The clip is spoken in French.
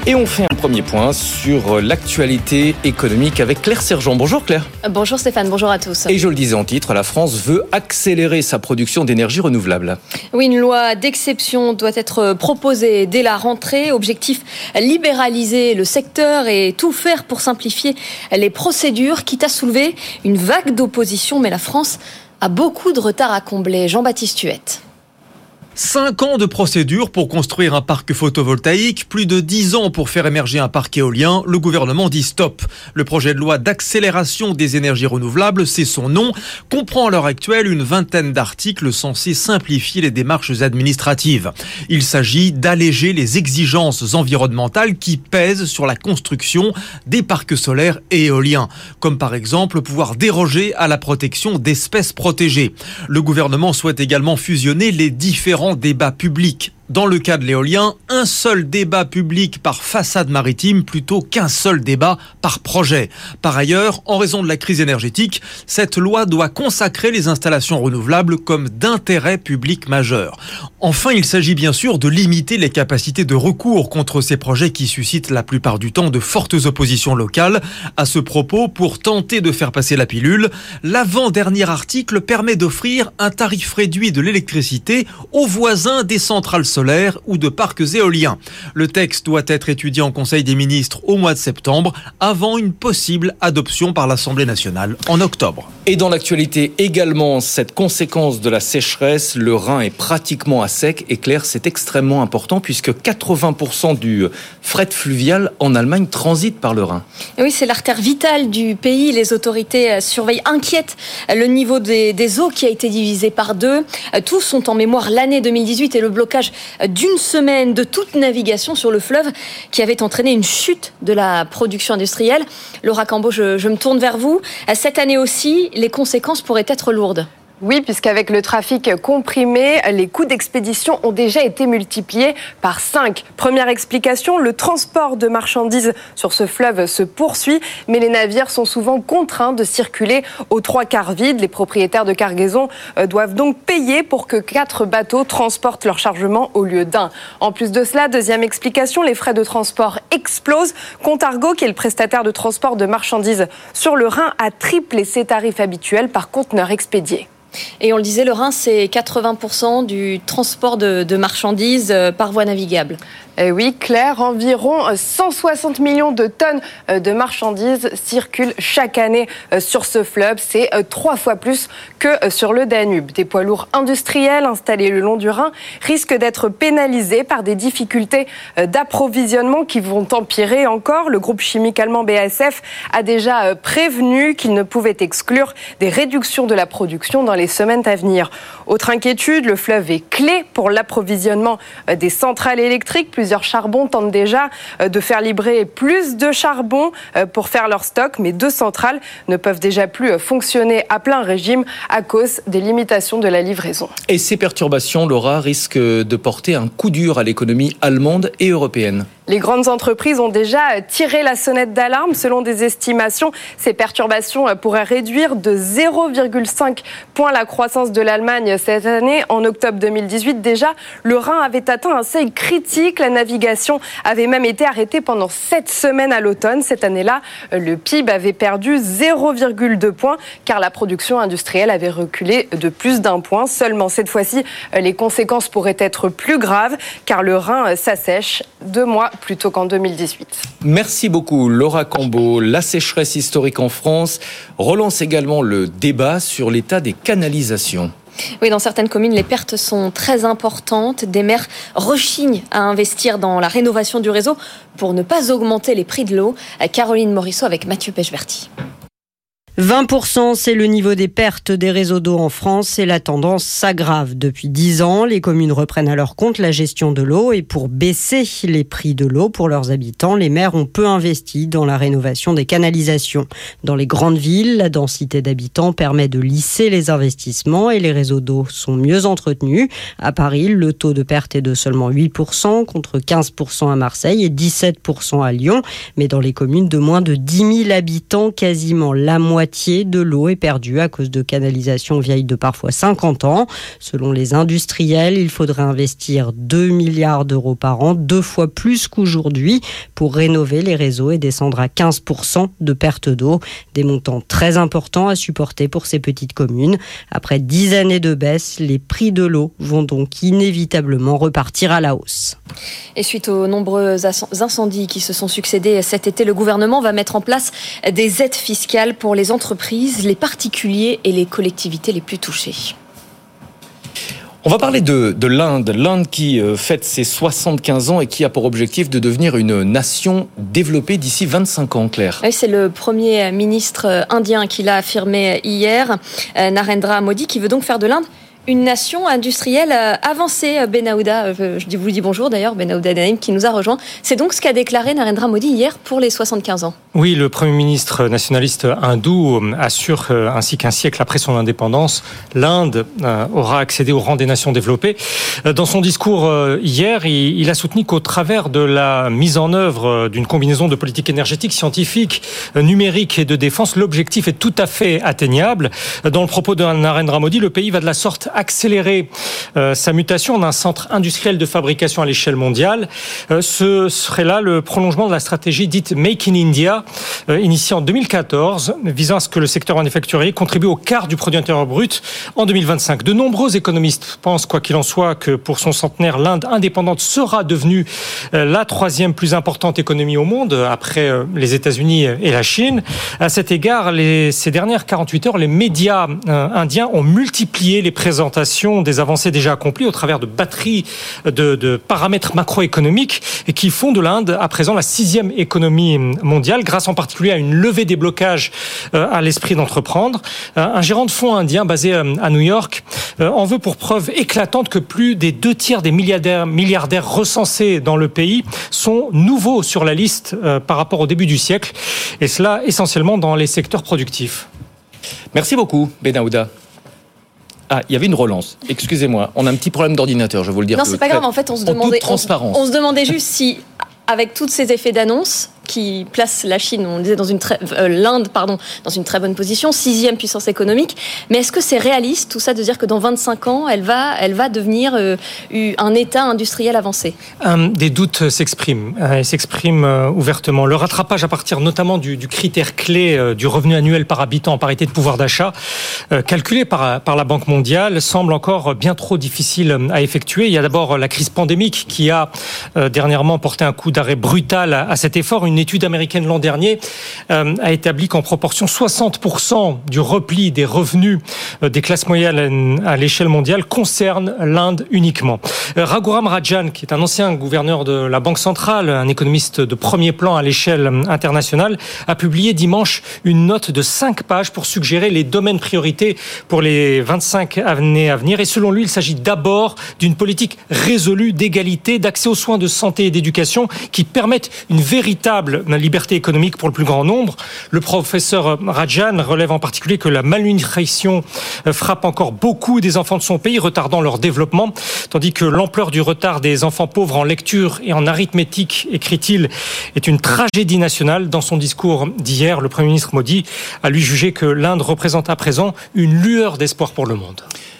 Et on fait un premier point sur l'actualité économique avec Claire Sergent. Bonjour Claire. Bonjour Stéphane, bonjour à tous. Et je le disais en titre, la France veut accélérer sa production d'énergie renouvelable. Oui, une loi d'exception doit être proposée dès la rentrée. Objectif, libéraliser le secteur et tout faire pour simplifier les procédures, quitte à soulever une vague d'opposition. Mais la France a beaucoup de retard à combler. Jean-Baptiste Huette. 5 ans de procédure pour construire un parc photovoltaïque, plus de 10 ans pour faire émerger un parc éolien, le gouvernement dit stop. Le projet de loi d'accélération des énergies renouvelables, c'est son nom, comprend à l'heure actuelle une vingtaine d'articles censés simplifier les démarches administratives. Il s'agit d'alléger les exigences environnementales qui pèsent sur la construction des parcs solaires et éoliens, comme par exemple pouvoir déroger à la protection d'espèces protégées. Le gouvernement souhaite également fusionner les différents débats publics. Dans le cas de l'éolien, un seul débat public par façade maritime plutôt qu'un seul débat par projet. Par ailleurs, en raison de la crise énergétique, cette loi doit consacrer les installations renouvelables comme d'intérêt public majeur. Enfin, il s'agit bien sûr de limiter les capacités de recours contre ces projets qui suscitent la plupart du temps de fortes oppositions locales. À ce propos, pour tenter de faire passer la pilule, l'avant-dernier article permet d'offrir un tarif réduit de l'électricité aux voisins des centrales solaires ou de parcs éoliens. Le texte doit être étudié en Conseil des ministres au mois de septembre, avant une possible adoption par l'Assemblée nationale en octobre. Et dans l'actualité également, cette conséquence de la sécheresse, le Rhin est pratiquement à sec. Et Claire, c'est extrêmement important puisque 80% du fret fluvial en Allemagne transite par le Rhin. Et oui, c'est l'artère vitale du pays. Les autorités surveillent, inquiètent le niveau des eaux qui a été divisé par 2. Tous ont en mémoire l'année 2018 et le blocage d'une semaine de toute navigation sur le fleuve qui avait entraîné une chute de la production industrielle. Laura Cambo, je me tourne vers vous. Cette année aussi, les conséquences pourraient être lourdes. Oui, puisqu'avec le trafic comprimé, les coûts d'expédition ont déjà été multipliés par 5. Première explication, le transport de marchandises sur ce fleuve se poursuit, mais les navires sont souvent contraints de circuler aux 3/4 vides. Les propriétaires de cargaison doivent donc payer pour que 4 bateaux transportent leur chargement au lieu d'un. En plus de cela, deuxième explication, les frais de transport explosent. Contargo, qui est le prestataire de transport de marchandises sur le Rhin, a triplé ses tarifs habituels par conteneur expédié. Et on le disait, le Rhin, c'est 80% du transport de marchandises par voie navigable. Et oui, Claire, environ 160 millions de tonnes de marchandises circulent chaque année sur ce fleuve. C'est 3 fois plus que sur le Danube. Des poids lourds industriels installés le long du Rhin risquent d'être pénalisés par des difficultés d'approvisionnement qui vont empirer encore. Le groupe chimique allemand BASF a déjà prévenu qu'il ne pouvait exclure des réductions de la production dans les semaines à venir. Autre inquiétude, le fleuve est clé pour l'approvisionnement des centrales électriques. Plusieurs charbons tentent déjà de faire livrer plus de charbon pour faire leur stock, mais 2 centrales ne peuvent déjà plus fonctionner à plein régime à cause des limitations de la livraison. Et ces perturbations, Laura, risquent de porter un coup dur à l'économie allemande et européenne. Les grandes entreprises ont déjà tiré la sonnette d'alarme. Selon des estimations, ces perturbations pourraient réduire de 0,5 points la croissance de l'Allemagne cette année. En octobre 2018, déjà, le Rhin avait atteint un seuil critique. La navigation avait même été arrêtée pendant 7 semaines à l'automne. Cette année-là, le PIB avait perdu 0,2 points car la production industrielle avait reculé de plus d'1 point. Seulement, cette fois-ci, les conséquences pourraient être plus graves car le Rhin s'assèche 2 mois plutôt qu'en 2018. Merci beaucoup Laura Cambo. La sécheresse historique en France relance également le débat sur l'état des canalisations. Oui, dans certaines communes, les pertes sont très importantes. Des maires rechignent à investir dans la rénovation du réseau pour ne pas augmenter les prix de l'eau. Caroline Morisseau avec Mathieu Pechberti. 20%, c'est le niveau des pertes des réseaux d'eau en France et la tendance s'aggrave. Depuis 10 ans, les communes reprennent à leur compte la gestion de l'eau et pour baisser les prix de l'eau pour leurs habitants, les maires ont peu investi dans la rénovation des canalisations. Dans les grandes villes, la densité d'habitants permet de lisser les investissements et les réseaux d'eau sont mieux entretenus. À Paris, le taux de perte est de seulement 8% contre 15% à Marseille et 17% à Lyon. Mais dans les communes de moins de 10 000 habitants, quasiment la moitié moitié de l'eau est perdue à cause de canalisations vieilles de parfois 50 ans. Selon les industriels, il faudrait investir 2 milliards d'euros par an, 2 fois plus qu'aujourd'hui, pour rénover les réseaux et descendre à 15% de perte d'eau. Des montants très importants à supporter pour ces petites communes. Après 10 années de baisse, les prix de l'eau vont donc inévitablement repartir à la hausse. Et suite aux nombreux incendies qui se sont succédés cet été, le gouvernement va mettre en place des aides fiscales pour les entreprises, les particuliers et les collectivités les plus touchées. On va parler de l'Inde. L'Inde qui fête ses 75 ans et qui a pour objectif de devenir une nation développée d'ici 25 ans, Claire. Oui, c'est le premier ministre indien qui l'a affirmé hier, Narendra Modi, qui veut donc faire de l'Inde une nation industrielle avancée. Benahouda, je vous dis bonjour d'ailleurs, Benahouda Naïm qui nous a rejoint. C'est donc ce qu'a déclaré Narendra Modi hier pour les 75 ans. Oui, le Premier ministre nationaliste hindou assure, ainsi qu'un siècle après son indépendance, l'Inde aura accédé au rang des nations développées. Dans son discours hier, il a soutenu qu'au travers de la mise en œuvre d'une combinaison de politique énergétique, scientifique, numérique et de défense, l'objectif est tout à fait atteignable. Dans le propos de Narendra Modi, le pays va de la sorte accélérer sa mutation en un centre industriel de fabrication à l'échelle mondiale. Ce serait là le prolongement de la stratégie dite Make in India, initiée en 2014, visant à ce que le secteur manufacturier contribue au quart du produit intérieur brut en 2025. De nombreux économistes pensent, quoi qu'il en soit, que pour son centenaire, l'Inde indépendante sera devenue la 3e plus importante économie au monde, après les États-Unis et la Chine. À cet égard, ces dernières 48 heures, les médias indiens ont multiplié les présentations des avancées déjà accomplies au travers de batteries de paramètres macroéconomiques et qui font de l'Inde à présent la 6e économie mondiale, grâce en particulier à une levée des blocages à l'esprit d'entreprendre. Un gérant de fonds indien basé à New York en veut pour preuve éclatante que plus des 2 tiers des milliardaires recensés dans le pays sont nouveaux sur la liste par rapport au début du siècle, et cela essentiellement dans les secteurs productifs. Merci beaucoup, Benahouda. Ah, il y avait une relance. Excusez-moi, on a un petit problème d'ordinateur, je vais vous le dire. Non, c'est pas grave. En fait, on se demandait juste si, avec tous ces effets d'annonce qui placent la Chine, on disait l'Inde, dans une très bonne position, 6e puissance économique. Mais est-ce que c'est réaliste tout ça de dire que dans 25 ans, elle va devenir un État industriel avancé ? Des doutes s'expriment ouvertement. Le rattrapage à partir notamment du critère clé du revenu annuel par habitant en parité de pouvoir d'achat, calculé par la Banque mondiale, semble encore bien trop difficile à effectuer. Il y a d'abord la crise pandémique qui a dernièrement porté un coup d'arrêt brutal à cet effort. Une étude américaine l'an dernier a établi qu'en proportion 60% du repli des revenus des classes moyennes à l'échelle mondiale concerne l'Inde uniquement. Raghuram Rajan, qui est un ancien gouverneur de la Banque centrale, un économiste de premier plan à l'échelle internationale, a publié dimanche une note de 5 pages pour suggérer les domaines priorités pour les 25 années à venir. Et selon lui, il s'agit d'abord d'une politique résolue d'égalité, d'accès aux soins de santé et d'éducation qui permettent une véritable liberté économique pour le plus grand nombre. Le professeur Rajan relève en particulier que la malnutrition frappe encore beaucoup des enfants de son pays, retardant leur développement, tandis que l'ampleur du retard des enfants pauvres en lecture et en arithmétique, écrit-il, est une tragédie nationale. Dans son discours d'hier, le Premier ministre Modi a lui jugé que l'Inde représente à présent une lueur d'espoir pour le monde.